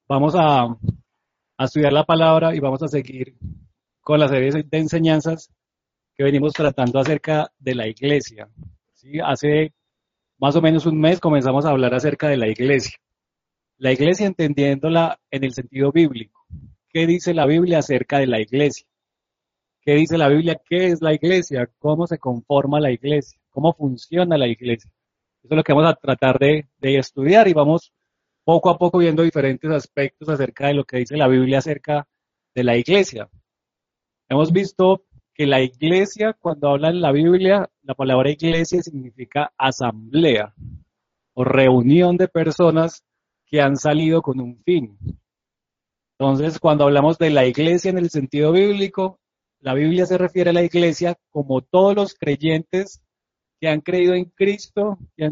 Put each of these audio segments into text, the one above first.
Vamos a estudiar la palabra y vamos a seguir con la serie de enseñanzas que venimos tratando acerca de la iglesia. ¿Sí? Hace más o menos un mes comenzamos a hablar acerca de la iglesia. La iglesia entendiéndola en el sentido bíblico. ¿Qué dice la Biblia acerca de la iglesia? ¿Qué dice la Biblia? ¿Qué es la iglesia? ¿Cómo se conforma la iglesia? ¿Cómo funciona la iglesia? Eso es lo que vamos a tratar de estudiar y vamos poco a poco viendo diferentes aspectos acerca de lo que dice la Biblia acerca de la iglesia. Hemos visto que la iglesia, cuando habla en la Biblia, la palabra iglesia significa asamblea o reunión de personas que han salido con un fin. Entonces, cuando hablamos de la iglesia en el sentido bíblico, la Biblia se refiere a la iglesia como todos los creyentes que han creído en Cristo, que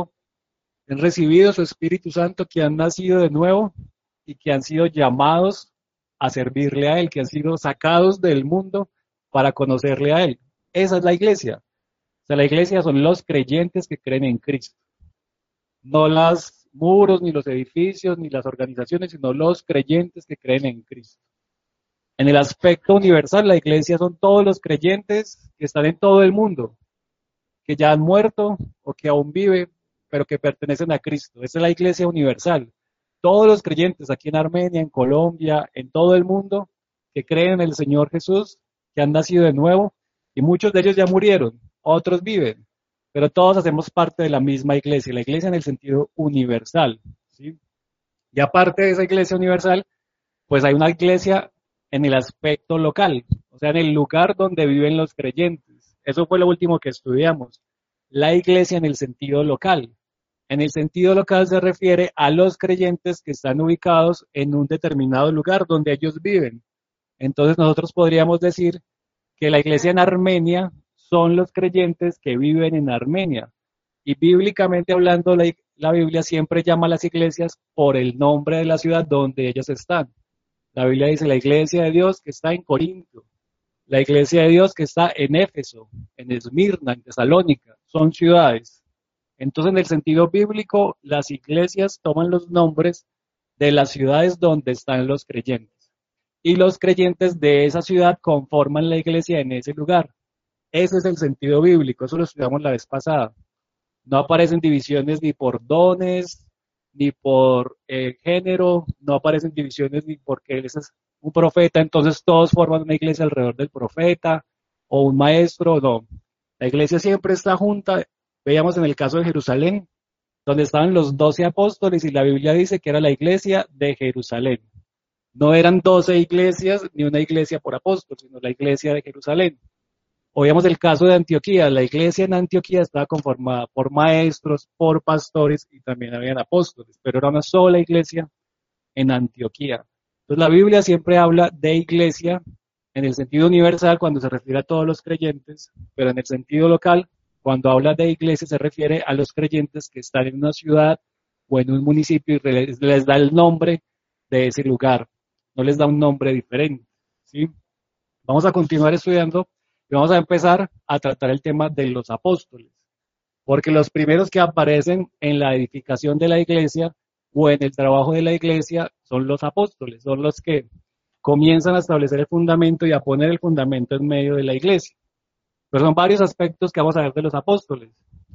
han recibido su Espíritu Santo, que han nacido de nuevo y que han sido llamados a servirle a Él, que han sido sacados del mundo para conocerle a Él. Esa es la iglesia. O sea, la iglesia son los creyentes que creen en Cristo. No los muros, ni los edificios, ni las organizaciones, sino los creyentes que creen en Cristo. En el aspecto universal, la iglesia son todos los creyentes que están en todo el mundo, que ya han muerto o que aún viven, pero que pertenecen a Cristo. Esa es la iglesia universal. Todos los creyentes aquí en Armenia, en Colombia, en todo el mundo, que creen en el Señor Jesús, que han nacido de nuevo, y muchos de ellos ya murieron, otros viven, pero todos hacemos parte de la misma iglesia, la iglesia en el sentido universal. ¿Sí? Y aparte de esa iglesia universal, pues hay una iglesia en el aspecto local, o sea, en el lugar donde viven los creyentes. Eso fue lo último que estudiamos. La iglesia en el sentido local. En el sentido local se refiere a los creyentes que están ubicados en un determinado lugar donde ellos viven. Entonces nosotros podríamos decir que la iglesia en Armenia son los creyentes que viven en Armenia. Y bíblicamente hablando, la Biblia siempre llama a las iglesias por el nombre de la ciudad donde ellas están. La Biblia dice la iglesia de Dios que está en Corinto, la iglesia de Dios que está en Éfeso, en Esmirna, en Tesalónica, son ciudades. Entonces, en el sentido bíblico, las iglesias toman los nombres de las ciudades donde están los creyentes. Y los creyentes de esa ciudad conforman la iglesia en ese lugar. Ese es el sentido bíblico, eso lo estudiamos la vez pasada. No aparecen divisiones ni por dones, ni por género, no aparecen divisiones ni porque él es un profeta, entonces todos forman una iglesia alrededor del profeta o un maestro, no. La iglesia siempre está junta. Veíamos en el caso de Jerusalén, donde estaban los 12 apóstoles y la Biblia dice que era la iglesia de Jerusalén. No eran 12 iglesias ni una iglesia por apóstol, sino la iglesia de Jerusalén. O veamos el caso de Antioquía. La iglesia en Antioquía estaba conformada por maestros, por pastores y también habían apóstoles, pero era una sola iglesia en Antioquía. Entonces la Biblia siempre habla de iglesia en el sentido universal cuando se refiere a todos los creyentes, pero en el sentido local, cuando habla de iglesia se refiere a los creyentes que están en una ciudad o en un municipio y les da el nombre de ese lugar, no les da un nombre diferente. ¿Sí? Vamos a continuar estudiando y vamos a empezar a tratar el tema de los apóstoles, porque los primeros que aparecen en la edificación de la iglesia o en el trabajo de la iglesia son los apóstoles, son los que comienzan a establecer el fundamento y a poner el fundamento en medio de la iglesia. Pero son varios aspectos que vamos a ver de los apóstoles.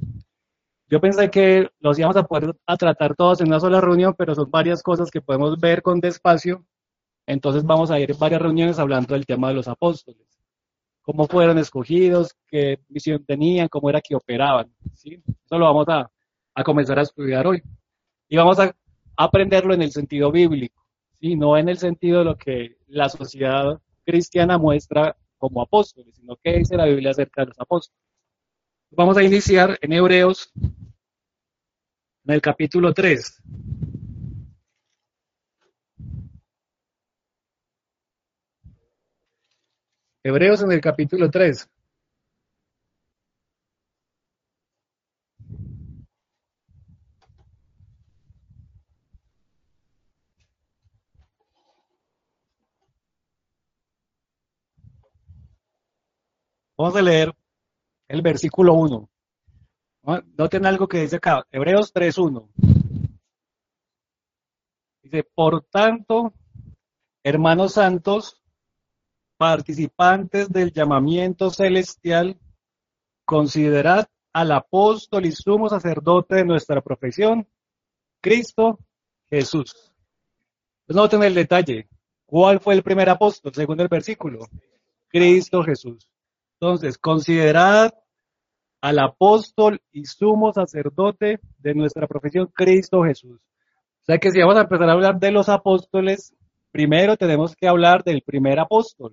Yo pensé que los íbamos a poder a tratar todos en una sola reunión, pero son varias cosas que podemos ver con despacio. Entonces vamos a ir en varias reuniones hablando del tema de los apóstoles. Cómo fueron escogidos, qué misión tenían, cómo era que operaban. ¿Sí? Eso lo vamos a comenzar a estudiar hoy. Y vamos a aprenderlo en el sentido bíblico, ¿sí? No en el sentido de lo que la sociedad cristiana muestra como apóstoles, sino que dice la Biblia acerca de los apóstoles. Vamos a iniciar en Hebreos, en el capítulo 3. Hebreos en el capítulo 3. Vamos a leer el versículo 1. Noten algo que dice acá, Hebreos 3:1. Dice, por tanto, hermanos santos, participantes del llamamiento celestial, considerad al apóstol y sumo sacerdote de nuestra profesión, Cristo Jesús. Pues noten el detalle. ¿Cuál fue el primer apóstol, según el versículo? Cristo Jesús. Entonces, considerad al apóstol y sumo sacerdote de nuestra profesión, Cristo Jesús. O sea que si vamos a empezar a hablar de los apóstoles, primero tenemos que hablar del primer apóstol,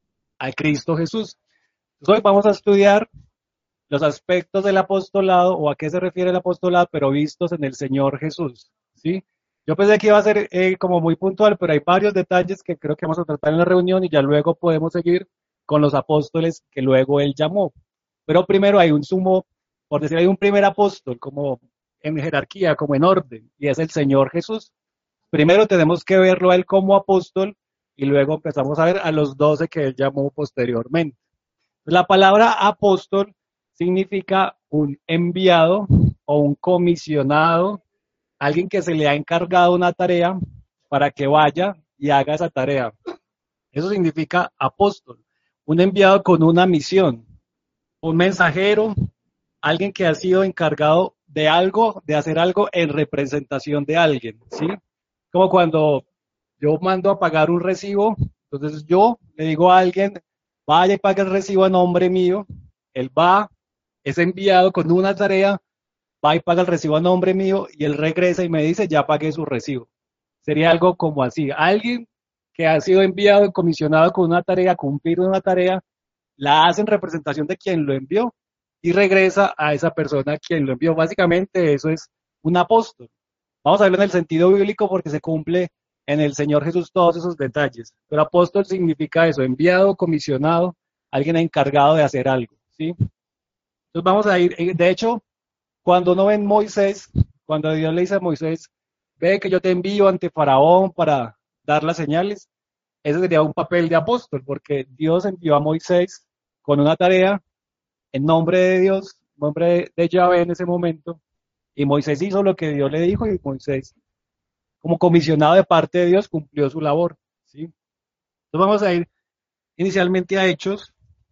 a Cristo Jesús. Entonces hoy vamos a estudiar los aspectos del apostolado o a qué se refiere el apostolado, pero vistos en el Señor Jesús, ¿sí? Yo pensé que iba a ser como muy puntual, pero hay varios detalles que creo que vamos a tratar en la reunión y ya luego podemos seguir con los apóstoles que luego él llamó. Pero primero hay un sumo, por decir, hay un primer apóstol como en jerarquía, como en orden, y es el Señor Jesús. Primero tenemos que verlo a él como apóstol y luego empezamos a ver a los 12 que él llamó posteriormente. La palabra apóstol significa un enviado o un comisionado, alguien que se le ha encargado una tarea para que vaya y haga esa tarea. Eso significa apóstol, un enviado con una misión, un mensajero, alguien que ha sido encargado de algo, de hacer algo en representación de alguien, ¿sí? Como cuando yo mando a pagar un recibo, entonces yo le digo a alguien, vaya y pague el recibo a nombre mío, él va, es enviado con una tarea, va y paga el recibo a nombre mío y él regresa y me dice, ya pagué su recibo. Sería algo como así, alguien que ha sido enviado, comisionado con una tarea, cumplir una tarea, la hace en representación de quien lo envió y regresa a esa persona a quien lo envió. Básicamente eso es un apóstol. Vamos a verlo en el sentido bíblico porque se cumple en el Señor Jesús todos esos detalles. Pero apóstol significa eso, enviado, comisionado, alguien encargado de hacer algo, ¿sí? Entonces vamos a ir, de hecho, cuando uno ve en Moisés, cuando Dios le dice a Moisés, ve que yo te envío ante Faraón para dar las señales, ese sería un papel de apóstol, porque Dios envió a Moisés con una tarea en nombre de Dios, en nombre de Yahvé en ese momento, y Moisés hizo lo que Dios le dijo y Moisés, como comisionado de parte de Dios, cumplió su labor, ¿sí? Entonces vamos a ir inicialmente a Hechos.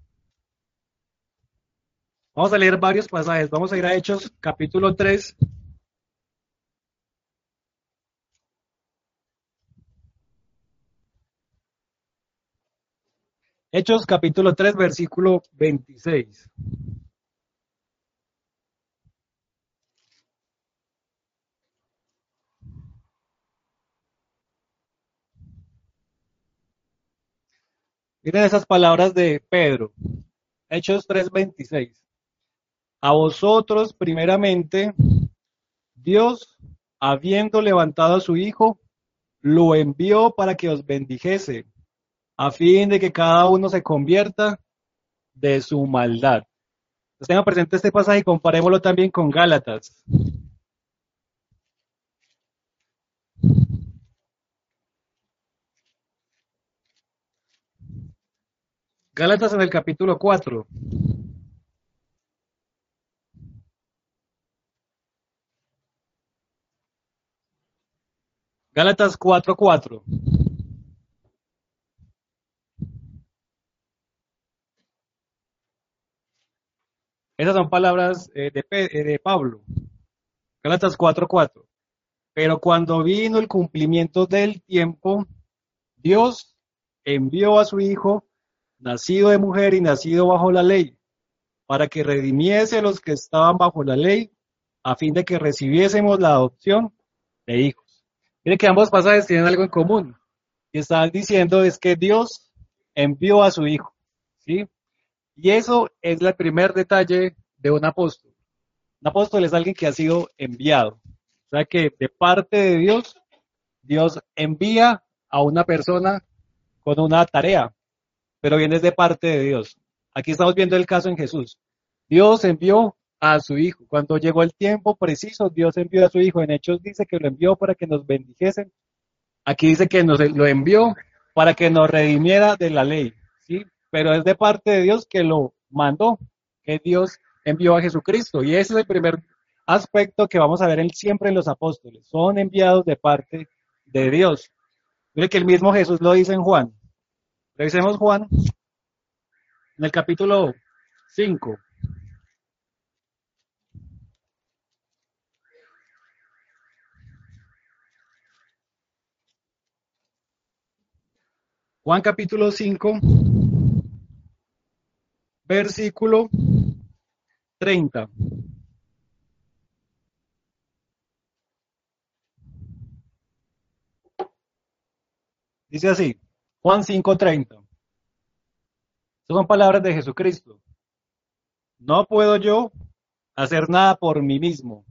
Vamos a leer varios pasajes. Vamos a ir a Hechos capítulo 3. Hechos capítulo 3, versículo 26. Miren esas palabras de Pedro. Hechos 3, 26. A vosotros, primeramente, Dios, habiendo levantado a su Hijo, lo envió para que os bendijese, a fin de que cada uno se convierta de su maldad. Entonces, tengan presente este pasaje y comparémoslo también con Gálatas. Gálatas en el capítulo 4. Gálatas 4:4. Esas son palabras de Pablo. Gálatas 4:4. Pero cuando vino el cumplimiento del tiempo, Dios envió a su Hijo, nacido de mujer y nacido bajo la ley, para que redimiese a los que estaban bajo la ley, a fin de que recibiésemos la adopción de hijos. Miren que ambos pasajes tienen algo en común. Y están diciendo es que Dios envió a su Hijo, ¿sí? Y eso es el primer detalle de un apóstol. Un apóstol es alguien que ha sido enviado. O sea que de parte de Dios, Dios envía a una persona con una tarea, pero viene de parte de Dios. Aquí estamos viendo el caso en Jesús. Dios envió a su Hijo. Cuando llegó el tiempo preciso, Dios envió a su Hijo. En Hechos dice que lo envió para que nos bendijesen. Aquí dice que nos lo envió para que nos redimiera de la ley, ¿sí? Pero es de parte de Dios que lo mandó, que Dios envió a Jesucristo. Y ese es el primer aspecto que vamos a ver siempre en los apóstoles. Son enviados de parte de Dios. Mire que el mismo Jesús lo dice en Juan. Revisemos Juan en el capítulo 5. Juan capítulo 5, versículo 30. Dice así, Juan 5:30. Son palabras de Jesucristo. No puedo yo hacer nada por mí mismo.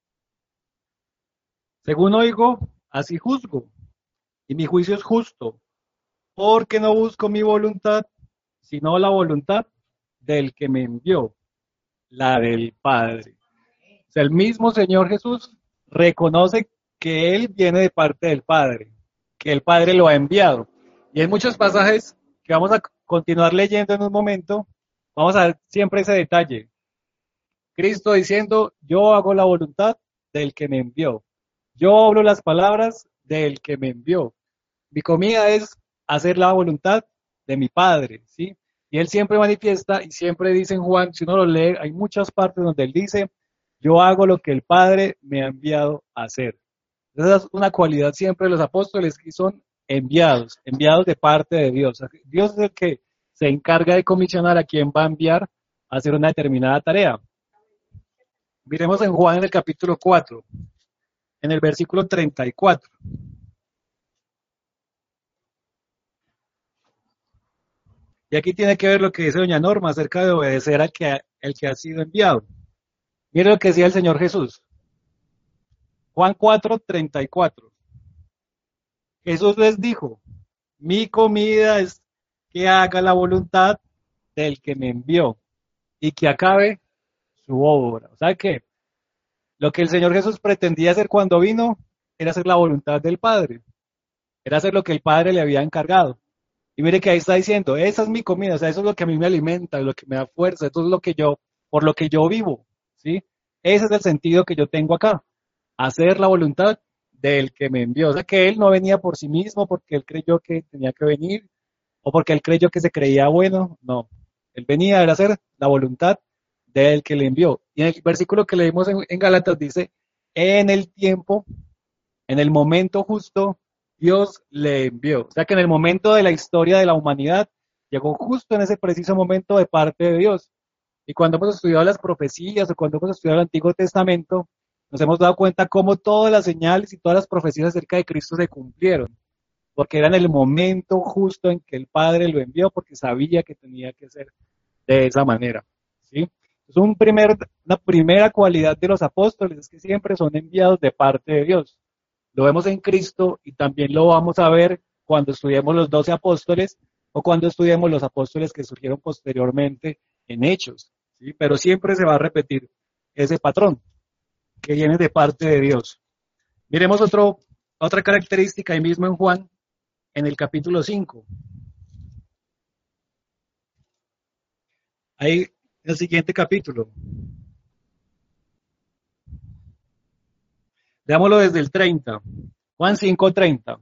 Según oigo, así juzgo, y mi juicio es justo, porque no busco mi voluntad, sino la voluntad del que me envió, la del Padre. O sea, el mismo Señor Jesús reconoce que Él viene de parte del Padre, que el Padre lo ha enviado. Y en muchos pasajes que vamos a continuar leyendo en un momento, vamos a ver siempre ese detalle. Cristo diciendo, yo hago la voluntad del que me envió. Yo hablo las palabras del que me envió. Mi comida es hacer la voluntad de mi Padre, ¿sí? Y Él siempre manifiesta y siempre dice en Juan, si uno lo lee, hay muchas partes donde Él dice, yo hago lo que el Padre me ha enviado a hacer. Esa es una cualidad siempre de los apóstoles que son enviados, enviados de parte de Dios. Dios es el que se encarga de comisionar a quien va a enviar a hacer una determinada tarea. Miremos en Juan en el capítulo 4, en el versículo 34. Y aquí tiene que ver lo que dice doña Norma acerca de obedecer al que, el que ha sido enviado. Mire lo que decía el Señor Jesús. Juan 4:34. Jesús les dijo, mi comida es que haga la voluntad del que me envió y que acabe su obra. O sea que lo que el Señor Jesús pretendía hacer cuando vino era hacer la voluntad del Padre, era hacer lo que el Padre le había encargado. Y mire que ahí está diciendo, esa es mi comida, o sea, eso es lo que a mí me alimenta, lo que me da fuerza, eso es lo que yo, por lo que yo vivo, ¿sí? Ese es el sentido que yo tengo acá, hacer la voluntad del que me envió. O sea, que él no venía por sí mismo porque él creyó que tenía que venir o porque él creyó que se creía bueno, no. Él venía a hacer la voluntad del que le envió. Y en el versículo que leímos en Gálatas dice, en el tiempo, en el momento justo, Dios le envió. O sea que en el momento de la historia de la humanidad, llegó justo en ese preciso momento de parte de Dios. Y cuando hemos estudiado las profecías o cuando hemos estudiado el Antiguo Testamento, nos hemos dado cuenta cómo todas las señales y todas las profecías acerca de Cristo se cumplieron, porque era en el momento justo en que el Padre lo envió, porque sabía que tenía que ser de esa manera. ¿Sí? Es una primera cualidad de los apóstoles, es que siempre son enviados de parte de Dios. Lo vemos en Cristo y también lo vamos a ver cuando estudiemos los 12 apóstoles o cuando estudiemos los apóstoles que surgieron posteriormente en Hechos. ¿Sí? Pero siempre se va a repetir ese patrón que viene de parte de Dios. Miremos otra característica ahí mismo en Juan, en el capítulo 5. Ahí, en el siguiente capítulo. Veámoslo desde el 30. Juan 5:30.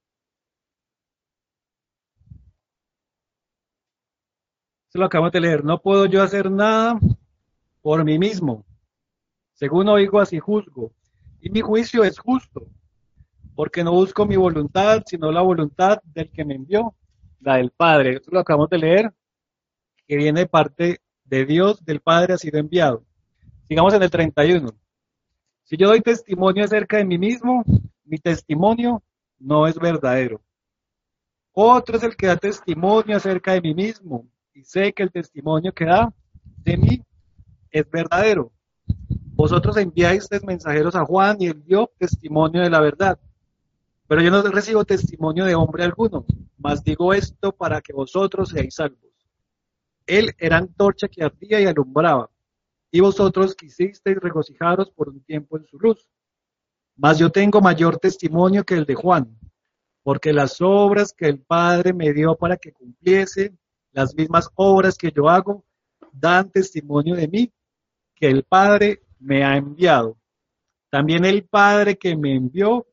Se lo acabamos de leer. No puedo yo hacer nada por mí mismo. Según oigo, así juzgo. Y mi juicio es justo, porque no busco mi voluntad, sino la voluntad del que me envió, la del Padre. Esto lo acabamos de leer, que viene de parte de Dios, del Padre ha sido enviado. Sigamos en el 31. Si yo doy testimonio acerca de mí mismo, mi testimonio no es verdadero. Otro es el que da testimonio acerca de mí mismo, y sé que el testimonio que da de mí es verdadero. Vosotros enviasteis mensajeros a Juan y él dio testimonio de la verdad. Pero yo no recibo testimonio de hombre alguno, mas digo esto para que vosotros seáis salvos. Él era antorcha que ardía y alumbraba, y vosotros quisisteis regocijaros por un tiempo en su luz. Mas yo tengo mayor testimonio que el de Juan, porque las obras que el Padre me dio para que cumpliese, las mismas obras que yo hago, dan testimonio de mí, que el Padre me ha enviado. También el Padre que me envió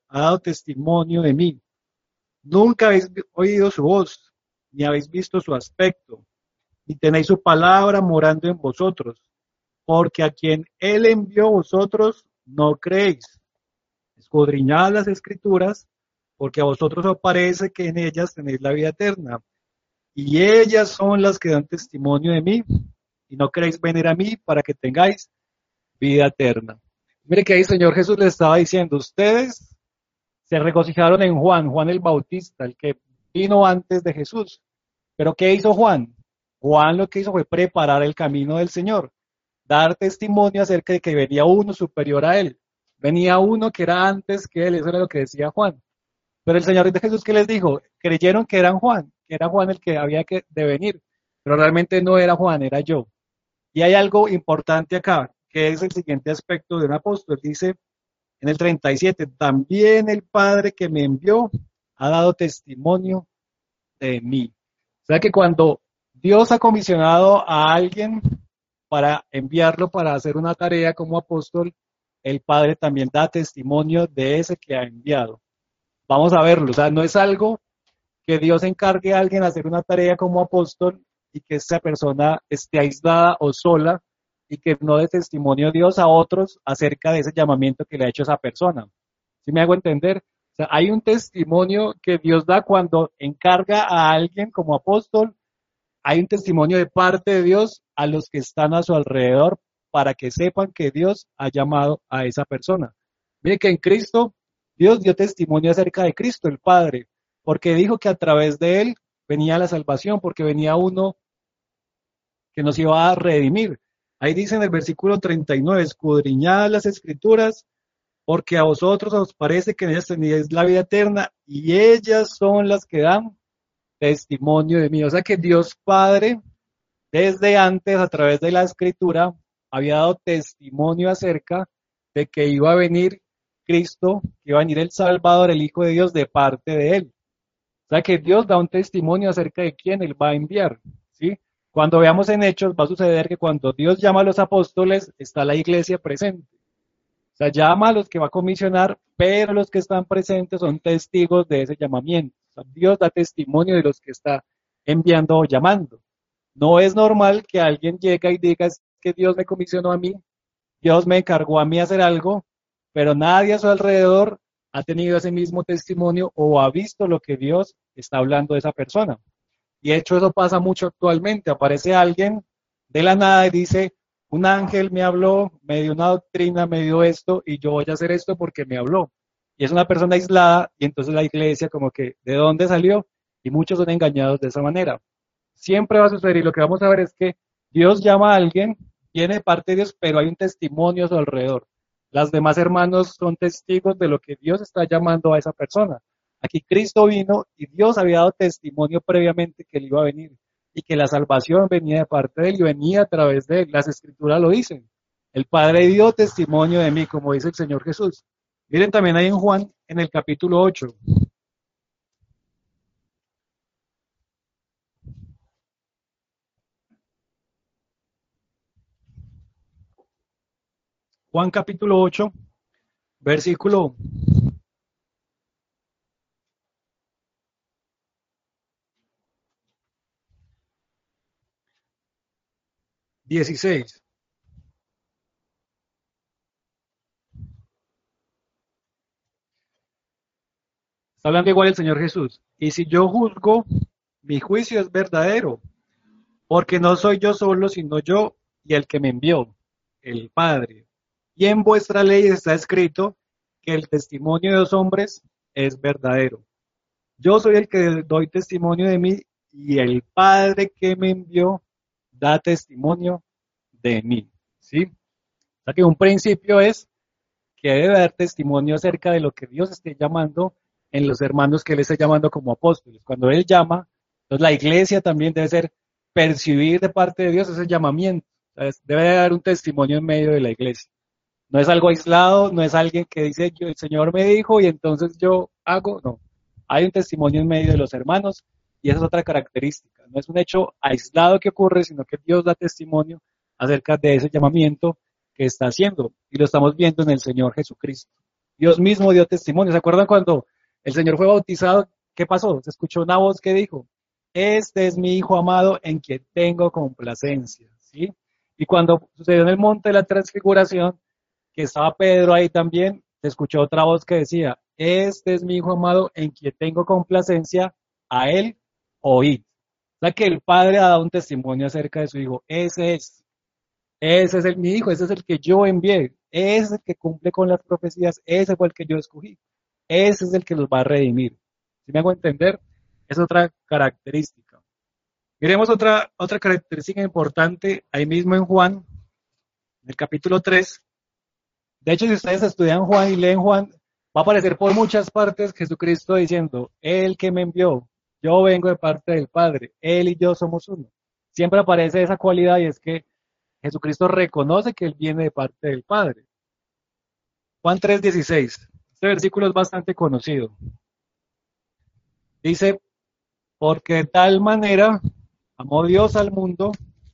ha dado testimonio de mí. Nunca habéis oído su voz, ni habéis visto su aspecto, ni tenéis su palabra morando en vosotros, porque a quien él envió vosotros no creéis. Escudriñad las escrituras, porque a vosotros os parece que en ellas tenéis la vida eterna, y ellas son las que dan testimonio de mí, y no queréis venir a mí para que tengáis vida eterna. Mire que ahí el Señor Jesús le estaba diciendo, ustedes se regocijaron en Juan, Juan el Bautista, el que vino antes de Jesús. Pero ¿qué hizo Juan? Juan lo que hizo fue preparar el camino del Señor, dar testimonio acerca de que venía uno superior a él. Venía uno que era antes que él, eso era lo que decía Juan. Pero el Señor de Jesús, ¿qué les dijo? Creyeron que era Juan el que había que de venir, pero realmente no era Juan, era yo. Y hay algo importante acá, que es el siguiente aspecto de un apóstol. Dice en el 37, también el Padre que me envió ha dado testimonio de mí. O sea que cuando Dios ha comisionado a alguien para enviarlo para hacer una tarea como apóstol, el Padre también da testimonio de ese que ha enviado. Vamos a verlo, o sea, no es algo que Dios encargue a alguien a hacer una tarea como apóstol y que esa persona esté aislada o sola y que no dé testimonio a Dios a otros acerca de ese llamamiento que le ha hecho esa persona. ¿Sí me hago entender? O sea, hay un testimonio que Dios da cuando encarga a alguien como apóstol, hay un testimonio de parte de Dios a los que están a su alrededor para que sepan que Dios ha llamado a esa persona. Mire que en Cristo, Dios dio testimonio acerca de Cristo, el Padre, porque dijo que a través de él venía la salvación, porque venía uno que nos iba a redimir. Ahí dice en el versículo 39, escudriñad las escrituras, porque a vosotros os parece que en ellas tenéis la vida eterna, y ellas son las que dan testimonio de mí. O sea que Dios Padre, desde antes, a través de la escritura, había dado testimonio acerca de que iba a venir Cristo, que iba a venir el Salvador, el Hijo de Dios, de parte de él. O sea que Dios da un testimonio acerca de quién él va a enviar, ¿sí? Cuando veamos en Hechos, va a suceder que cuando Dios llama a los apóstoles, está la iglesia presente. O sea, llama a los que va a comisionar, pero los que están presentes son testigos de ese llamamiento. O sea, Dios da testimonio de los que está enviando o llamando. No es normal que alguien llegue y diga es que Dios me comisionó a mí, Dios me encargó a mí hacer algo, pero nadie a su alrededor ha tenido ese mismo testimonio o ha visto lo que Dios está hablando de esa persona. Y de hecho eso pasa mucho actualmente. Aparece alguien de la nada y dice, un ángel me habló, me dio una doctrina, me dio esto y yo voy a hacer esto porque me habló. Y es una persona aislada y entonces la iglesia como que, ¿de dónde salió? Y muchos son engañados de esa manera. Siempre va a suceder y lo que vamos a ver es que Dios llama a alguien, viene de parte de Dios, pero hay un testimonio a su alrededor. Las demás hermanos son testigos de lo que Dios está llamando a esa persona. Aquí Cristo vino y Dios había dado testimonio previamente que él iba a venir y que la salvación venía de parte de él y venía a través de él. Las escrituras lo dicen. El Padre dio testimonio de mí, como dice el Señor Jesús. Miren también ahí en Juan, en el capítulo 8. Juan capítulo 8, versículo 16. Está hablando igual el Señor Jesús. Y si yo juzgo, mi juicio es verdadero, porque no soy yo solo, sino yo y el que me envió, el Padre. Y en vuestra ley está escrito que el testimonio de los hombres es verdadero. Yo soy el que doy testimonio de mí y el Padre que me envió da testimonio de mí. ¿Sí? O sea que un principio es que debe dar testimonio acerca de lo que Dios esté llamando en los hermanos que Él esté llamando como apóstoles. Cuando Él llama, entonces la iglesia también debe ser percibir de parte de Dios ese llamamiento. Debe dar un testimonio en medio de la iglesia. No es algo aislado, no es alguien que dice, el Señor me dijo y entonces yo hago, no. Hay un testimonio en medio de los hermanos y esa es otra característica. No es un hecho aislado que ocurre, sino que Dios da testimonio acerca de ese llamamiento que está haciendo y lo estamos viendo en el Señor Jesucristo. Dios mismo dio testimonio. ¿Se acuerdan cuando el Señor fue bautizado? ¿Qué pasó? Se escuchó una voz que dijo, este es mi Hijo amado en quien tengo complacencia, ¿sí? Y cuando sucedió en el monte de la transfiguración, que estaba Pedro ahí también, se escuchó otra voz que decía, este es mi Hijo amado en quien tengo complacencia, a él oíd. O sea que el Padre ha dado un testimonio acerca de su Hijo. Ese es mi Hijo, ese es el que yo envié, ese es el que cumple con las profecías, ese fue el que yo escogí, ese es el que los va a redimir. ¿Sí me hago entender? Es otra característica. Miremos otra característica importante ahí mismo en Juan, en el capítulo 3. De hecho, si ustedes estudian Juan y leen Juan, va a aparecer por muchas partes Jesucristo diciendo, el que me envió, yo vengo de parte del Padre, él y yo somos uno. Siempre aparece esa cualidad y es que Jesucristo reconoce que él viene de parte del Padre. Juan 3:16. Este versículo es bastante conocido. Dice, porque de tal manera amó Dios al mundo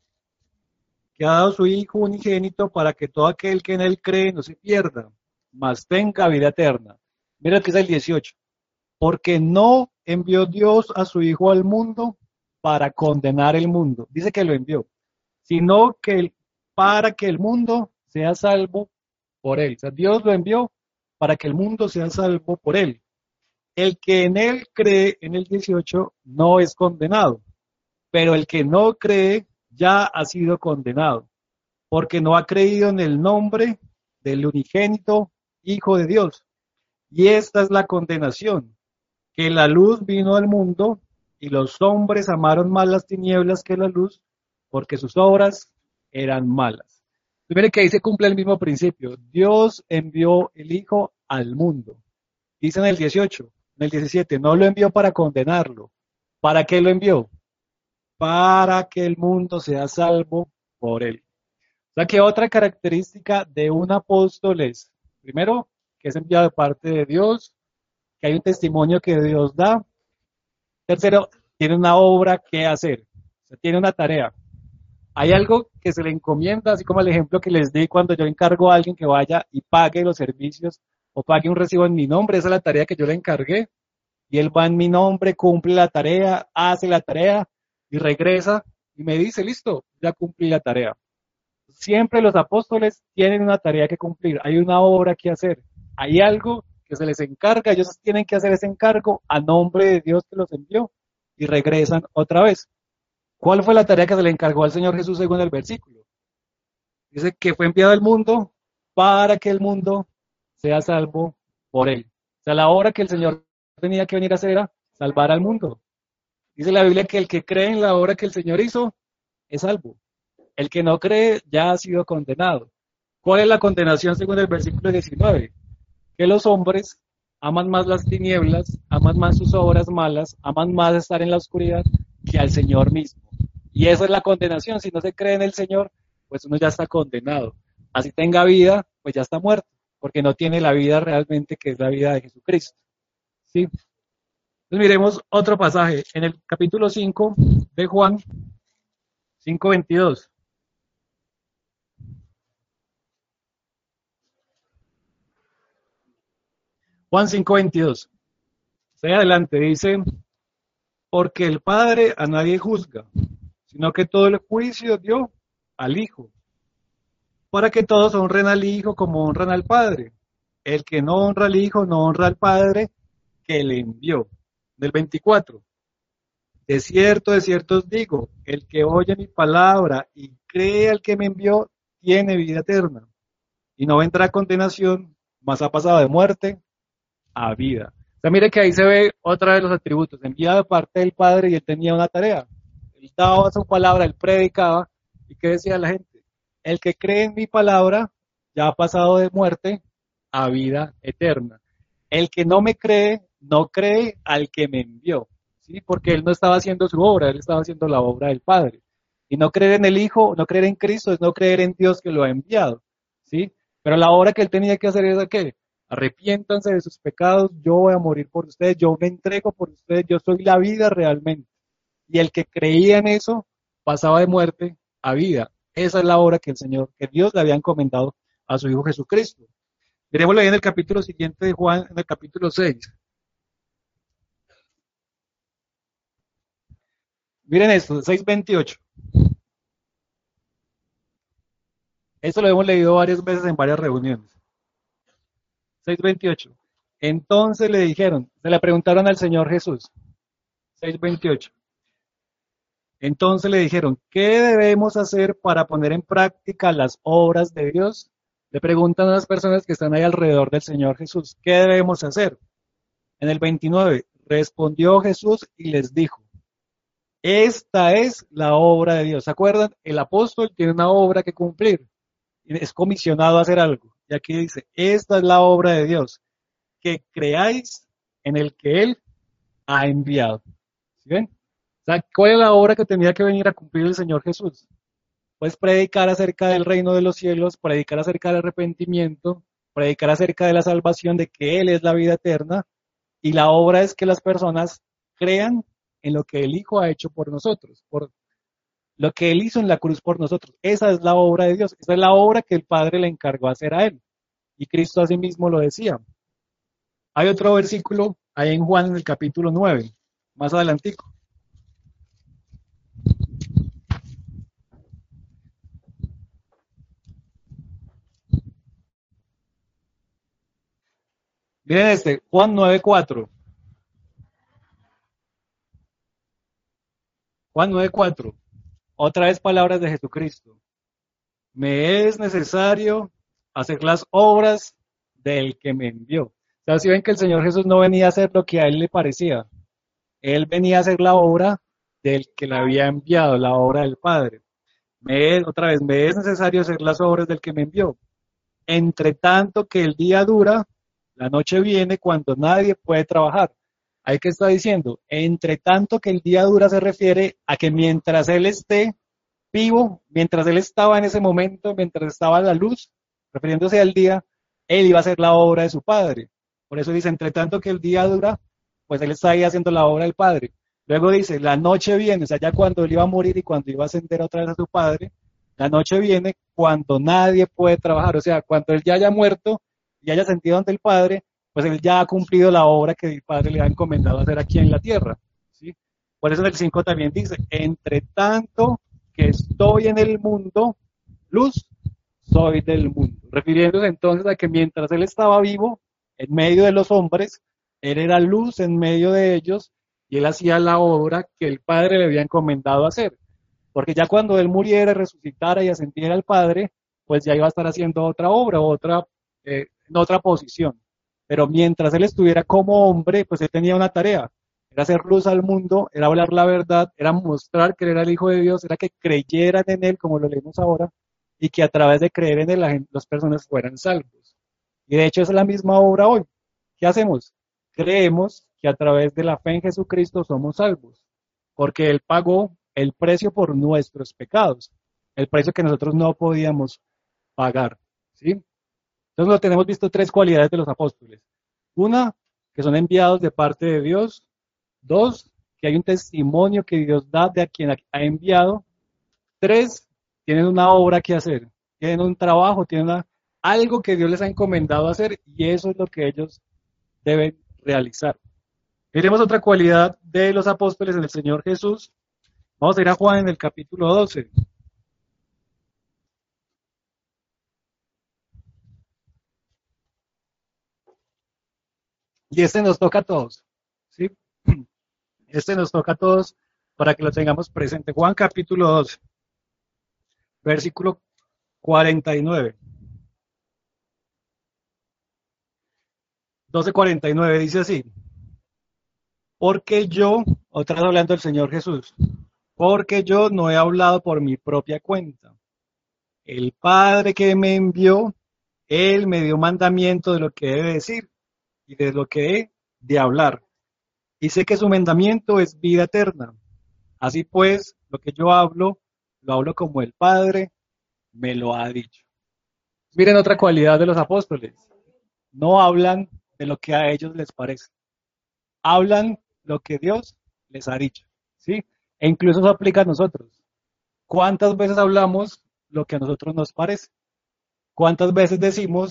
que ha dado su Hijo unigénito para que todo aquel que en él cree no se pierda, mas tenga vida eterna. Mira que es el 18. Porque no envió Dios a su Hijo al mundo para condenar el mundo. Dice que lo envió, sino que para que el mundo sea salvo por él. O sea, Dios lo envió para que el mundo sea salvo por él. El que en él cree, en el 18, no es condenado, pero el que no cree ya ha sido condenado, porque no ha creído en el nombre del unigénito Hijo de Dios. Y esta es la condenación, que la luz vino al mundo y los hombres amaron más las tinieblas que la luz, porque sus obras eran malas. Primero que ahí se cumple el mismo principio. Dios envió el Hijo al mundo. Dice en el 18, en el 17, no lo envió para condenarlo. ¿Para qué lo envió? Para que el mundo sea salvo por él. O sea que otra característica de un apóstol es, primero, que es enviado de parte de Dios, que hay un testimonio que Dios da. Tercero, tiene una obra que hacer, o sea, tiene una tarea. Hay algo que se le encomienda, así como el ejemplo que les di cuando yo encargo a alguien que vaya y pague los servicios o pague un recibo en mi nombre, esa es la tarea que yo le encargué, y él va en mi nombre, cumple la tarea, hace la tarea y regresa y me dice, listo, ya cumplí la tarea. Siempre los apóstoles tienen una tarea que cumplir, hay una obra que hacer, hay algo que se les encarga, ellos tienen que hacer ese encargo a nombre de Dios que los envió y regresan otra vez. ¿Cuál fue la tarea que se le encargó al Señor Jesús según el versículo? Dice que fue enviado al mundo para que el mundo sea salvo por él. O sea, la obra que el Señor tenía que venir a hacer era salvar al mundo. Dice la Biblia que el que cree en la obra que el Señor hizo es salvo. El que no cree ya ha sido condenado. ¿Cuál es la condenación según el versículo 19? Que los hombres aman más las tinieblas, aman más sus obras malas, aman más estar en la oscuridad que al Señor mismo. Y esa es la condenación. Si no se cree en el Señor, pues uno ya está condenado. Así tenga vida, pues ya está muerto, porque no tiene la vida realmente que es la vida de Jesucristo. ¿Sí? Entonces miremos otro pasaje en el capítulo 5 de Juan 5:22. Juan 5:22. Estoy adelante, dice, porque el Padre a nadie juzga, sino que todo el juicio dio al Hijo, para que todos honren al Hijo como honran al Padre. El que no honra al Hijo no honra al Padre que le envió. Del 24. De cierto os digo, el que oye mi palabra y cree al que me envió, tiene vida eterna, y no vendrá a condenación, mas ha pasado de muerte a vida. O sea, mire que ahí se ve otra de los atributos, enviado de parte del Padre y él tenía una tarea. Él daba su palabra, él predicaba, y ¿qué decía la gente? El que cree en mi palabra ya ha pasado de muerte a vida eterna. El que no me cree, no cree al que me envió, ¿sí? Porque él no estaba haciendo su obra, él estaba haciendo la obra del Padre. Y no creer en el Hijo, no creer en Cristo, es no creer en Dios que lo ha enviado, ¿sí? Pero la obra que él tenía que hacer es ¿qué? Arrepiéntanse de sus pecados, yo voy a morir por ustedes, yo me entrego por ustedes, yo soy la vida realmente. Y el que creía en eso pasaba de muerte a vida. Esa es la obra que el Señor, que Dios le había encomendado a su Hijo Jesucristo. Miremoslo ahí en el capítulo siguiente de Juan, en el capítulo 6. Miren esto, 6:28. Esto lo hemos leído varias veces en varias reuniones. 6:28. Entonces le dijeron, se le preguntaron al Señor Jesús. 6:28. Entonces le dijeron, ¿qué debemos hacer para poner en práctica las obras de Dios? Le preguntan a las personas que están ahí alrededor del Señor Jesús, ¿qué debemos hacer? En el 29, respondió Jesús y les dijo, esta es la obra de Dios. ¿Se acuerdan? El apóstol tiene una obra que cumplir, es comisionado a hacer algo. Y aquí dice, esta es la obra de Dios, que creáis en el que Él ha enviado. ¿Sí ven? O sea, ¿cuál es la obra que tenía que venir a cumplir el Señor Jesús? Pues predicar acerca del reino de los cielos, predicar acerca del arrepentimiento, predicar acerca de la salvación, de que Él es la vida eterna, y la obra es que las personas crean en lo que el Hijo ha hecho por nosotros, por lo que Él hizo en la cruz por nosotros. Esa es la obra de Dios, esa es la obra que el Padre le encargó hacer a Él. Y Cristo asimismo lo decía. Hay otro versículo ahí en Juan en el capítulo 9, más adelantico. Miren este, Juan 9:4. Juan 9:4. Otra vez palabras de Jesucristo. Me es necesario hacer las obras del que me envió. O sea, si ven que el Señor Jesús no venía a hacer lo que a él le parecía. Él venía a hacer la obra del que le había enviado, la obra del Padre. Otra vez, me es necesario hacer las obras del que me envió. Entre tanto que el día dura, la noche viene cuando nadie puede trabajar. Ahí que está diciendo, entre tanto que el día dura se refiere a que mientras Él esté vivo, mientras Él estaba en ese momento, mientras estaba la luz, refiriéndose al día, Él iba a hacer la obra de su Padre. Por eso dice, entre tanto que el día dura, pues Él está ahí haciendo la obra del Padre. Luego dice, la noche viene, o sea, ya cuando Él iba a morir y cuando iba a ascender otra vez a su Padre, la noche viene cuando nadie puede trabajar, o sea, cuando Él ya haya muerto y haya sentido ante el Padre, pues Él ya ha cumplido la obra que el Padre le ha encomendado hacer aquí en la tierra. ¿Sí? Por eso en el 5 también dice, entre tanto que estoy en el mundo, luz soy del mundo. Refiriéndose entonces a que mientras Él estaba vivo, en medio de los hombres, Él era luz en medio de ellos y Él hacía la obra que el Padre le había encomendado hacer. Porque ya cuando Él muriera, resucitara y ascendiera al Padre, pues ya iba a estar haciendo otra obra, en otra posición. Pero mientras Él estuviera como hombre, pues Él tenía una tarea. Era hacer luz al mundo, era hablar la verdad, era mostrar que Él era el Hijo de Dios, era que creyeran en Él, como lo leemos ahora, y que a través de creer en Él las personas fueran salvos. Y de hecho es la misma obra hoy. ¿Qué hacemos? Creemos que a través de la fe en Jesucristo somos salvos, porque Él pagó el precio por nuestros pecados, el precio que nosotros no podíamos pagar. ¿Sí? Entonces lo tenemos visto tres cualidades de los apóstoles. Una, que son enviados de parte de Dios. Dos, que hay un testimonio que Dios da de a quien ha enviado. Tres, tienen una obra que hacer, tienen un trabajo, algo que Dios les ha encomendado hacer y eso es lo que ellos deben realizar. Miremos otra cualidad de los apóstoles en el Señor Jesús. Vamos a ir a Juan en el capítulo 12. Y este nos toca a todos. ¿Sí? Este nos toca a todos para que lo tengamos presente. Juan capítulo 12, versículo 49. 12:49 dice así. Porque yo, otra vez hablando del Señor Jesús, porque yo no he hablado por mi propia cuenta. El Padre que me envió, Él me dio mandamiento de lo que he de decir y de lo que he de hablar. Y sé que su mandamiento es vida eterna. Así pues, lo que yo hablo, lo hablo como el Padre me lo ha dicho. Miren otra cualidad de los apóstoles. No hablan de lo que a ellos les parece. Hablan lo que Dios les ha dicho. ¿Sí? E incluso eso aplica a nosotros. ¿Cuántas veces hablamos lo que a nosotros nos parece? ¿Cuántas veces decimos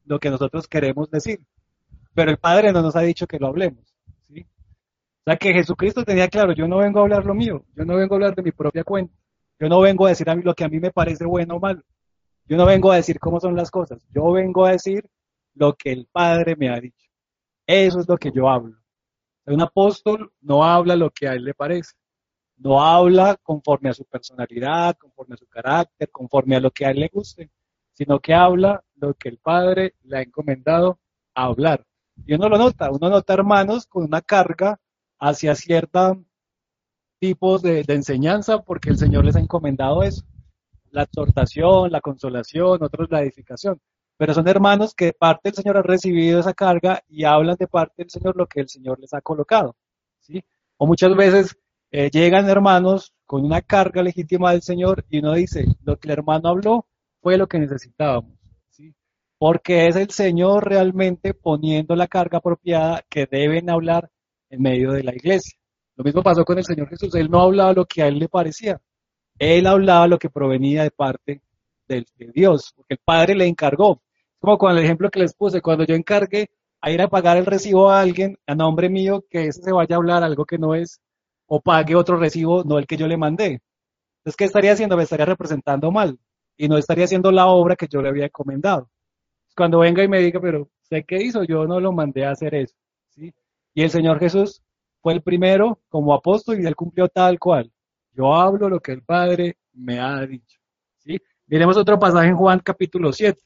lo que nosotros queremos decir, pero el Padre no nos ha dicho que lo hablemos, ¿sí? O sea que Jesucristo tenía claro, yo no vengo a hablar lo mío, yo no vengo a hablar de mi propia cuenta, yo no vengo a decir a mí lo que a mí me parece bueno o malo, yo no vengo a decir cómo son las cosas, yo vengo a decir lo que el Padre me ha dicho. Eso es lo que yo hablo. Un apóstol no habla lo que a él le parece, no habla conforme a su personalidad, conforme a su carácter, conforme a lo que a él le guste, sino que habla lo que el Padre le ha encomendado a hablar. Y uno nota hermanos con una carga hacia ciertos tipos de enseñanza porque el Señor les ha encomendado eso, la exhortación, la consolación, otros la edificación. Pero son hermanos que de parte del Señor han recibido esa carga y hablan de parte del Señor lo que el Señor les ha colocado, ¿sí? O muchas veces llegan hermanos con una carga legítima del Señor y uno dice, lo que el hermano habló fue lo que necesitábamos, ¿sí? Porque es el Señor realmente poniendo la carga apropiada que deben hablar en medio de la iglesia. Lo mismo pasó con el Señor Jesús, Él no hablaba lo que a Él le parecía, Él hablaba lo que provenía de parte de Dios, porque el Padre le encargó. Como con el ejemplo que les puse, cuando yo encargué a ir a pagar el recibo a alguien a nombre mío, que ese se vaya a hablar algo que no es, o pague otro recibo, no el que yo le mandé. Entonces, ¿qué estaría haciendo? Me estaría representando mal y no estaría haciendo la obra que yo le había encomendado. Cuando venga y me diga, pero ¿usted qué hizo? Yo no lo mandé a hacer eso, ¿sí? Y el Señor Jesús fue el primero como apóstol y él cumplió tal cual. Yo hablo lo que el Padre me ha dicho, ¿sí? Miremos otro pasaje en Juan capítulo 7.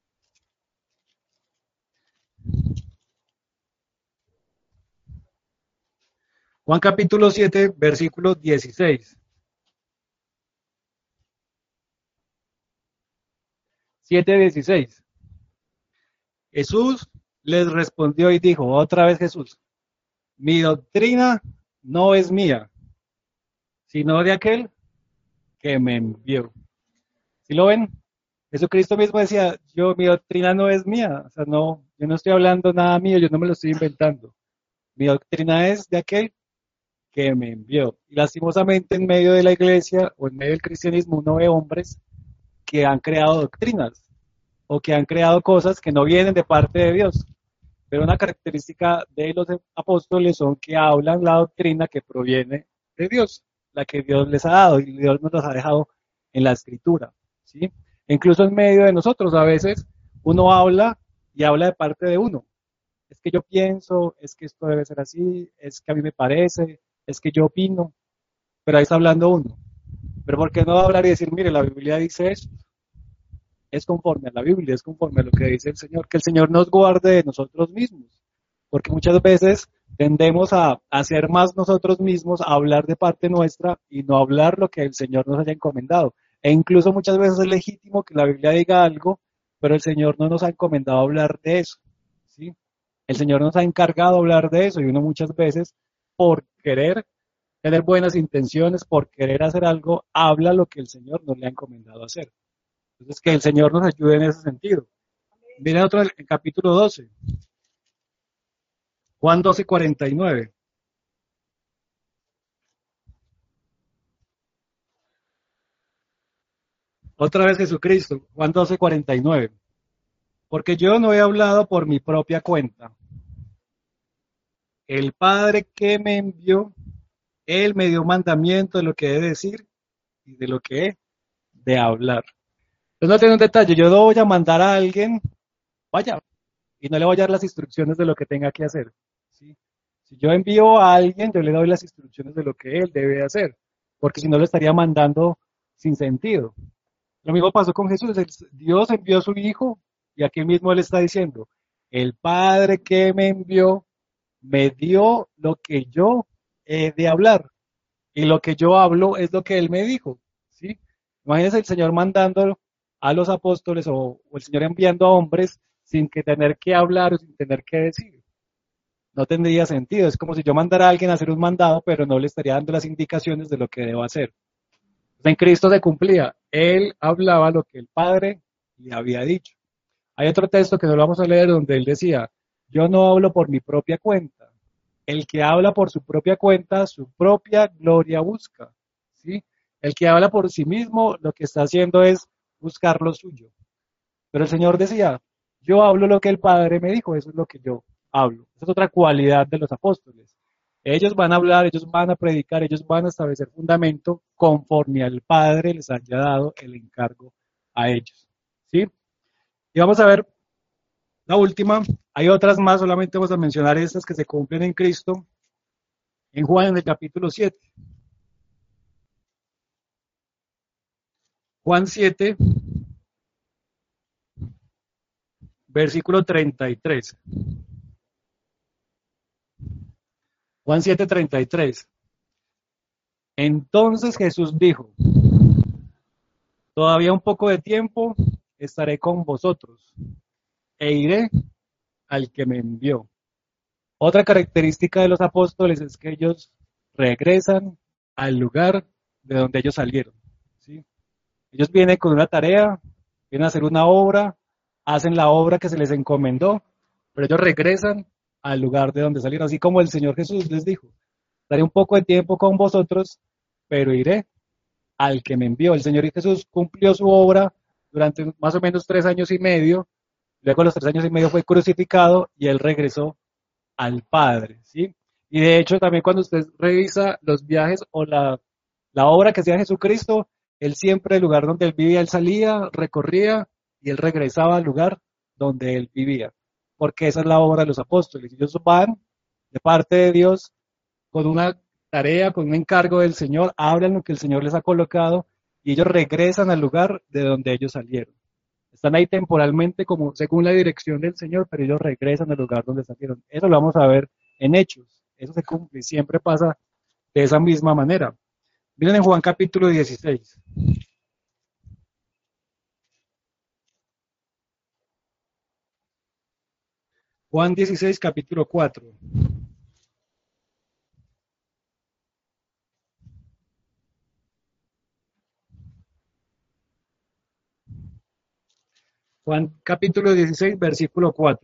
Juan capítulo 7, versículo 16. 7:16. Jesús les respondió y dijo, otra vez Jesús, mi doctrina no es mía, sino de aquel que me envió. ¿Sí lo ven? Jesucristo mismo decía, mi doctrina no es mía, o sea, no, yo no estoy hablando nada mío, yo no me lo estoy inventando. Mi doctrina es de aquel que me envió. Y lastimosamente en medio de la iglesia o en medio del cristianismo uno ve hombres que han creado doctrinas o que han creado cosas que no vienen de parte de Dios. Pero una característica de los apóstoles son que hablan la doctrina que proviene de Dios, la que Dios les ha dado y Dios nos las ha dejado en la escritura, ¿sí? E incluso en medio de nosotros a veces uno habla y habla de parte de uno. Es que yo pienso, es que esto debe ser así, es que a mí me parece, es que yo opino, pero ahí está hablando uno. Pero ¿por qué no hablar y decir, mire, la Biblia dice esto? Es conforme a la Biblia, es conforme a lo que dice el Señor, que el Señor nos guarde de nosotros mismos, porque muchas veces tendemos a hacer más nosotros mismos, a hablar de parte nuestra y no hablar lo que el Señor nos haya encomendado. E incluso muchas veces es legítimo que la Biblia diga algo, pero el Señor no nos ha encomendado hablar de eso, ¿sí? El Señor nos ha encargado hablar de eso y uno muchas veces, por querer tener buenas intenciones, por querer hacer algo, habla lo que el Señor nos le ha encomendado hacer. Entonces, que el Señor nos ayude en ese sentido. Miren otro en capítulo 12, Juan 12:49. Otra vez Jesucristo, Juan 12:49. Porque yo no he hablado por mi propia cuenta. El Padre que me envió, Él me dio mandamiento de lo que he de decir y de lo que he de hablar. Entonces no tiene un detalle, yo no voy a mandar a alguien, vaya, y no le voy a dar las instrucciones de lo que tenga que hacer, ¿sí? Si yo envío a alguien, yo le doy las instrucciones de lo que él debe hacer, porque si no lo estaría mandando sin sentido. Lo mismo pasó con Jesús, Dios envió a su Hijo y aquí mismo él está diciendo, el Padre que me envió me dio lo que yo he de hablar y lo que yo hablo es lo que él me dijo, ¿sí? Imagínense el Señor mandando a los apóstoles o el Señor enviando a hombres sin que tener que hablar o sin tener que decir. No tendría sentido. Es como si yo mandara a alguien a hacer un mandado, pero no le estaría dando las indicaciones de lo que debo hacer. En Cristo se cumplía. Él hablaba lo que el Padre le había dicho. Hay otro texto que no lo vamos a leer donde él decía, yo no hablo por mi propia cuenta. El que habla por su propia cuenta, su propia gloria busca. ¿Sí? El que habla por sí mismo, lo que está haciendo es buscar lo suyo. Pero el Señor decía, Yo hablo lo que el Padre me dijo, eso es lo que yo hablo. Esa es otra cualidad de los apóstoles. Ellos van a hablar, ellos van a predicar, ellos van a establecer fundamento conforme al Padre les haya dado el encargo a ellos. ¿Sí? Y vamos a ver la última. Hay otras más, solamente vamos a mencionar estas que se cumplen en Cristo, en Juan en el capítulo 7. Juan 7, versículo 33. Juan 7, 33. Entonces Jesús dijo, todavía un poco de tiempo estaré con vosotros e iré al que me envió. Otra característica de los apóstoles es que ellos regresan al lugar de donde ellos salieron. ¿Sí? Ellos vienen con una tarea, vienen a hacer una obra, hacen la obra que se les encomendó, pero ellos regresan al lugar de donde salieron, así como el Señor Jesús les dijo, estaré un poco de tiempo con vosotros, pero iré al que me envió. El Señor Jesús cumplió su obra durante más o menos 3 años y medio, luego de los 3 años y medio fue crucificado y él regresó al Padre, ¿sí? Y de hecho también cuando usted revisa los viajes o la obra que hacía Jesucristo, él siempre, el lugar donde él vivía, él salía, recorría y él regresaba al lugar donde él vivía, porque esa es la obra de los apóstoles. Ellos van de parte de Dios con una tarea, con un encargo del Señor, hablan lo que el Señor les ha colocado y ellos regresan al lugar de donde ellos salieron. Están ahí temporalmente como según la dirección del Señor, pero ellos regresan al lugar donde salieron. Eso lo vamos a ver en Hechos. Eso se cumple y siempre pasa de esa misma manera. Miren en Juan capítulo 16. Juan 16, capítulo 4. Juan capítulo 16, versículo 4.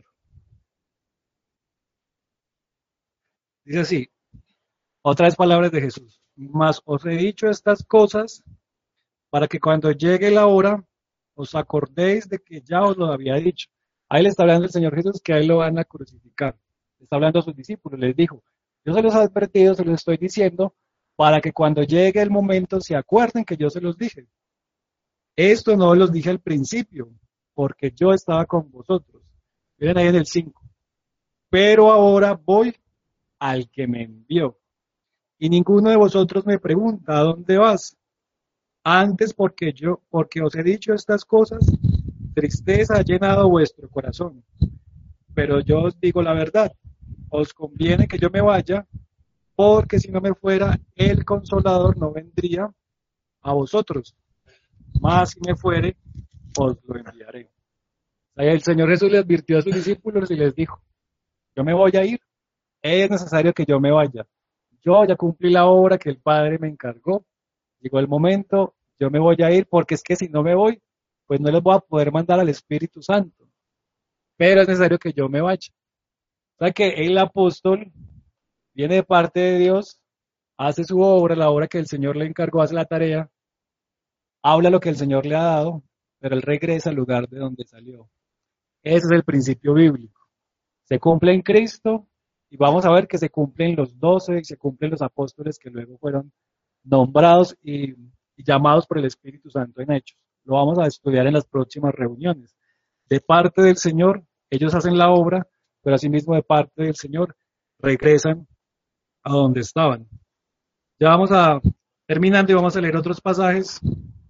Dice así, otras palabras de Jesús. Mas os he dicho estas cosas para que cuando llegue la hora os acordéis de que ya os lo había dicho. Ahí le está hablando el Señor Jesús que a él lo van a crucificar. Le está hablando a sus discípulos, les dijo, yo se los he advertido, se los estoy diciendo, para que cuando llegue el momento se acuerden que yo se los dije. Esto no los dije al principio, porque yo estaba con vosotros. Miren ahí en el 5. Pero ahora voy al que me envió. Y ninguno de vosotros me pregunta, ¿a dónde vas? Antes porque os he dicho estas cosas, tristeza ha llenado vuestro corazón. Pero yo os digo la verdad, os conviene que yo me vaya, porque si no me fuera, el Consolador no vendría a vosotros, mas si me fuere, os lo enviaré. Ahí el Señor Jesús le advirtió a sus discípulos y les dijo, yo me voy a ir, es necesario que yo me vaya. Yo ya cumplí la obra que el Padre me encargó, llegó el momento, yo me voy a ir, porque es que si no me voy, pues no les voy a poder mandar al Espíritu Santo, pero es necesario que yo me vaya. O sea que el apóstol viene de parte de Dios, hace su obra, la obra que el Señor le encargó, hace la tarea, habla lo que el Señor le ha dado, pero él regresa al lugar de donde salió. Ese es el principio bíblico. Se cumple en Cristo y vamos a ver que se cumplen los 12 y se cumplen los apóstoles que luego fueron nombrados y llamados por el Espíritu Santo en hechos. Lo vamos a estudiar en las próximas reuniones. De parte del Señor, ellos hacen la obra, pero asimismo de parte del Señor regresan a donde estaban. Ya vamos a terminando y vamos a leer otros pasajes.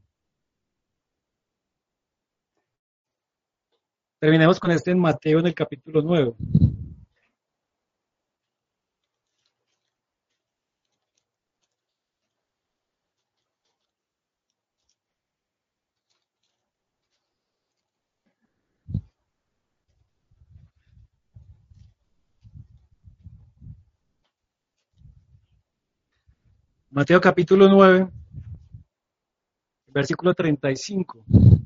Terminemos con este en Mateo en el capítulo 9. Mateo capítulo 9, versículo 35.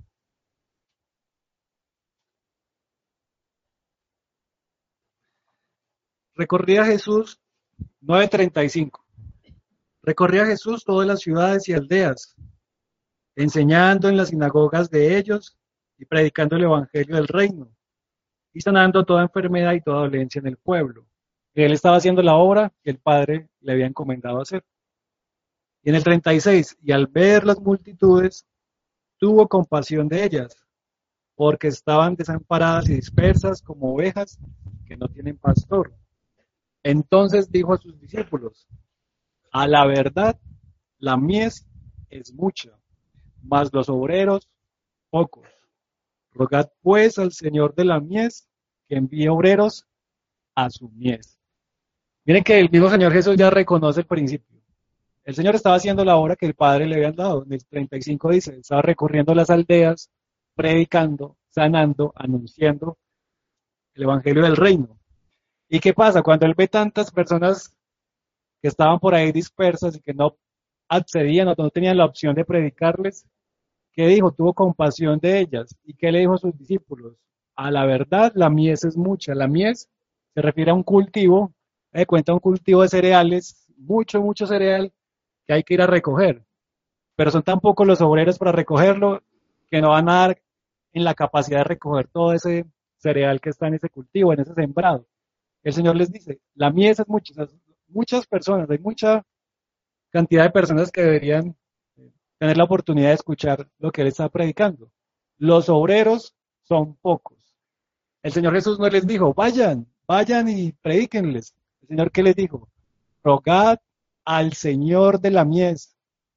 Recorría Jesús 9:35. Recorría Jesús todas las ciudades y aldeas, enseñando en las sinagogas de ellos y predicando el evangelio del reino y sanando toda enfermedad y toda dolencia en el pueblo. Y él estaba haciendo la obra que el Padre le había encomendado hacer. Y en el 36, y al ver las multitudes, tuvo compasión de ellas, porque estaban desamparadas y dispersas como ovejas que no tienen pastor. Entonces dijo a sus discípulos, a la verdad, la mies es mucha, mas los obreros pocos. Rogad pues al Señor de la mies que envíe obreros a su mies. Miren que el mismo Señor Jesús ya reconoce el principio. El Señor estaba haciendo la obra que el Padre le había dado. En el 35 dice, estaba recorriendo las aldeas, predicando, sanando, anunciando el Evangelio del Reino. ¿Y qué pasa? Cuando Él ve tantas personas que estaban por ahí dispersas y que no accedían o no tenían la opción de predicarles, ¿qué dijo? Tuvo compasión de ellas. ¿Y qué le dijo a sus discípulos? A la verdad, la mies es mucha. La mies se refiere a un cultivo, cuenta un cultivo de cereales, mucho cereal que hay que ir a recoger. Pero son tan pocos los obreros para recogerlo que no van a dar en la capacidad de recoger todo ese cereal que está en ese cultivo, en ese sembrado. El Señor les dice, la mies es mucha, o sea, muchas personas, hay mucha cantidad de personas que deberían tener la oportunidad de escuchar lo que Él está predicando. Los obreros son pocos. El Señor Jesús no les dijo, vayan y predíquenles. El Señor, ¿qué les dijo? Rogad al Señor de la mies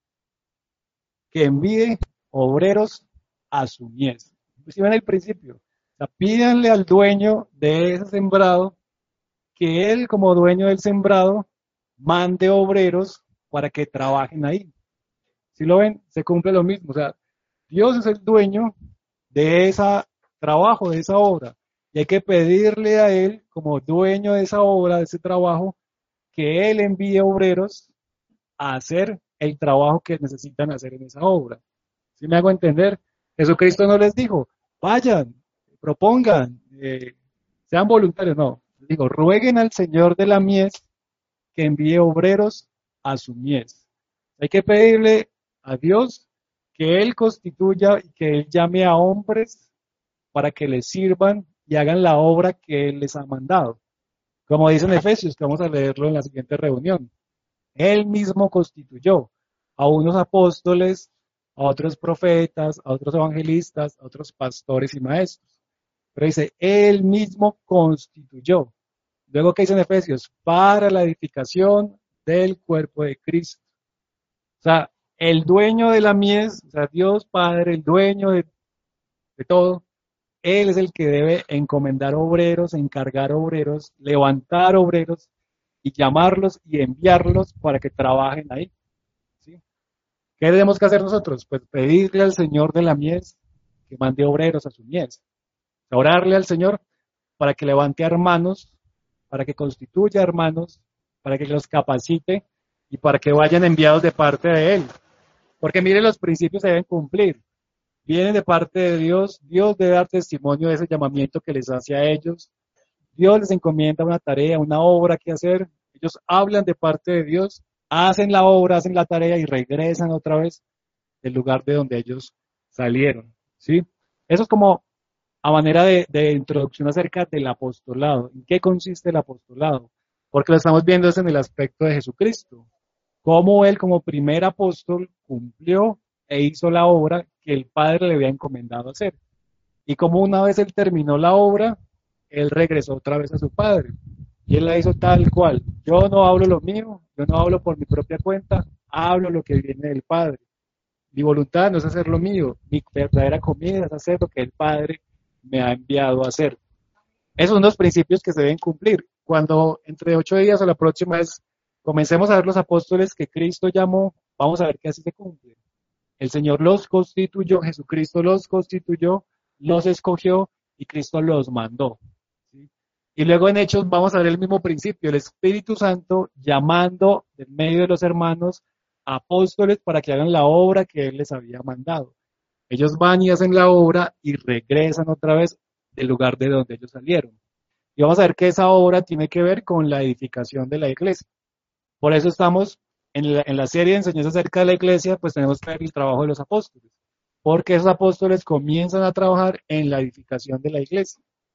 que envíe obreros a su mies. Si ven el principio, o sea, pídanle al dueño de ese sembrado que él, como dueño del sembrado, mande obreros para que trabajen ahí. Si lo ven, se cumple lo mismo. O sea, Dios es el dueño de ese trabajo, de esa obra. Y hay que pedirle a Él, como dueño de esa obra, de ese trabajo, que Él envíe obreros a hacer el trabajo que necesitan hacer en esa obra. ¿Sí me hago entender? Jesucristo no les dijo, vayan, propongan, sean voluntarios. No, les digo, rueguen al Señor de la mies que envíe obreros a su mies. Hay que pedirle a Dios que Él constituya y que Él llame a hombres para que les sirvan y hagan la obra que Él les ha mandado. Como dice en Efesios, que vamos a leerlo en la siguiente reunión. Él mismo constituyó a unos apóstoles, a otros profetas, a otros evangelistas, a otros pastores y maestros. Pero dice, Él mismo constituyó. Luego, ¿qué dice en Efesios? Para la edificación del cuerpo de Cristo. O sea, el dueño de la mies, o sea, Dios Padre, el dueño de todo, Él es el que debe encomendar obreros, encargar obreros, levantar obreros y llamarlos y enviarlos para que trabajen ahí. ¿Sí? ¿Qué tenemos que hacer nosotros? Pues pedirle al Señor de la mies que mande obreros a su mies. Orarle al Señor para que levante hermanos, para que constituya hermanos, para que los capacite y para que vayan enviados de parte de Él. Porque miren, los principios se deben cumplir. Vienen de parte de Dios, Dios debe dar testimonio de ese llamamiento que les hace a ellos. Dios les encomienda una tarea, una obra que hacer. Ellos hablan de parte de Dios, hacen la obra, hacen la tarea y regresan otra vez del lugar de donde ellos salieron. ¿Sí? Eso es como a manera de introducción acerca del apostolado. ¿En qué consiste el apostolado? Porque lo estamos viendo es en el aspecto de Jesucristo. Cómo Él como primer apóstol cumplió e hizo la obra que el Padre le había encomendado hacer. Y como una vez Él terminó la obra, Él regresó otra vez a su Padre. Y Él la hizo tal cual. Yo no hablo lo mío, yo no hablo por mi propia cuenta, hablo lo que viene del Padre. Mi voluntad no es hacer lo mío, mi verdadera comida es hacer lo que el Padre me ha enviado a hacer. Esos son los principios que se deben cumplir. Cuando entre 8 días o la próxima vez comencemos a ver los apóstoles que Cristo llamó, vamos a ver que así se cumple. El Señor los constituyó, Jesucristo los constituyó, los escogió y Cristo los mandó. ¿Sí? Y luego en Hechos vamos a ver el mismo principio, el Espíritu Santo llamando en medio de los hermanos apóstoles para que hagan la obra que Él les había mandado. Ellos van y hacen la obra y regresan otra vez del lugar de donde ellos salieron. Y vamos a ver que esa obra tiene que ver con la edificación de la iglesia. Por eso estamos en la serie de enseñanzas acerca de la iglesia, pues tenemos que ver el trabajo de los apóstoles. Porque esos apóstoles comienzan a trabajar en la edificación de la iglesia.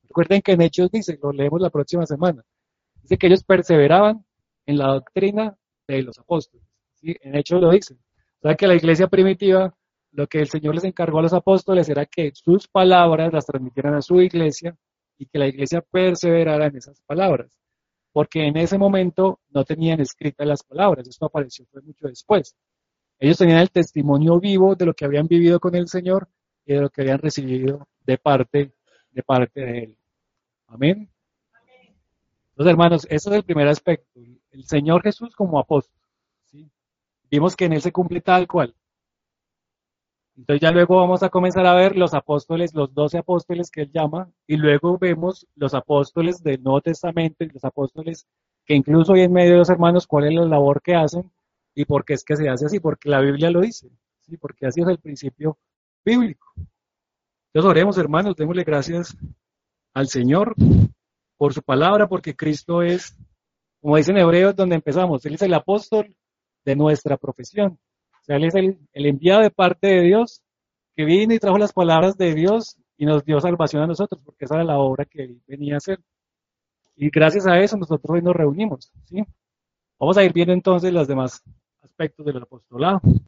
Recuerden que en Hechos dice, lo leemos la próxima semana, dice que ellos perseveraban en la doctrina de los apóstoles. ¿Sí? En Hechos lo dice. O sea que la iglesia primitiva, lo que el Señor les encargó a los apóstoles era que sus palabras las transmitieran a su iglesia y que la iglesia perseverara en esas palabras. Porque en ese momento no tenían escritas las palabras, esto apareció fue mucho después. Ellos tenían el testimonio vivo de lo que habían vivido con el Señor y de lo que habían recibido de parte de Él. Amén. Entonces, hermanos, ese es el primer aspecto. El Señor Jesús como apóstol. ¿Sí? Vimos que en Él se cumple tal cual. Entonces ya luego vamos a comenzar a ver los apóstoles, los 12 apóstoles que Él llama, y luego vemos los apóstoles del Nuevo Testamento y los apóstoles que incluso hoy en medio de los hermanos, cuál es la labor que hacen y por qué es que se hace así, porque la Biblia lo dice, ¿sí? Porque así es el principio bíblico. Entonces oremos, hermanos, démosle gracias al Señor por su palabra, porque Cristo es, como dicen Hebreos, donde empezamos, Él es el apóstol de nuestra profesión. O sea, Él es el enviado de parte de Dios que vino y trajo las palabras de Dios y nos dio salvación a nosotros, porque esa era la obra que Él venía a hacer. Y gracias a eso nosotros hoy nos reunimos. ¿Sí? Vamos a ir viendo entonces los demás aspectos del apostolado.